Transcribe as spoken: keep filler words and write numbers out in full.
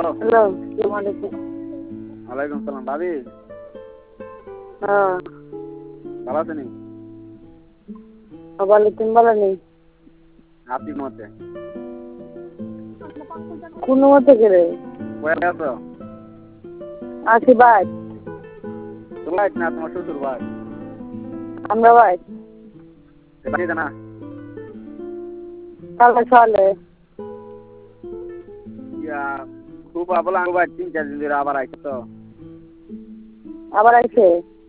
Hello, আসসালামু আলাইকুম। ওয়ালাইকুম সালাম। ভাবি হ্যাঁ, ভালো আছেন? ভালো, তুমি ভালো নেই? আছি মতে। কোন মতে করে কয়ে আছো? আছি ভাই। তোমার ভাই না তোমার শ্বশুর ভাই? আমরা ভাই বাড়িতে না? কালকে সকালে ইয়া খুব আবলা আঙ্গ ভাই তিন চার দিন ধরে আবার আইছে তো। আবার আইছে।